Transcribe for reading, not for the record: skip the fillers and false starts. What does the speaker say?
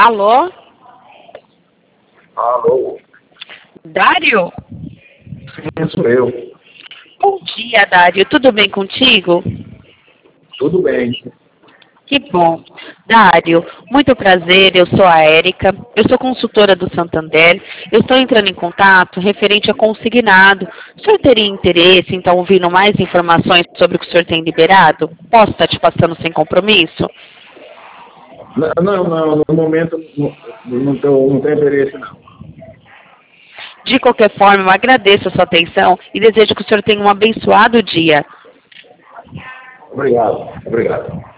Alô? Alô? Dário? Sim, sou eu. Bom dia, Dário. Tudo bem contigo? Tudo bem. Que bom. Dário, muito prazer. Eu sou a Érica. Eu sou consultora do Santander. Eu estou entrando em contato referente a consignado. O senhor teria interesse em estar ouvindo mais informações sobre o que o senhor tem liberado? Posso estar te passando sem compromisso? Não, no momento não tenho interesse não. De qualquer forma, eu agradeço a sua atenção e desejo que o senhor tenha um abençoado dia. Obrigado.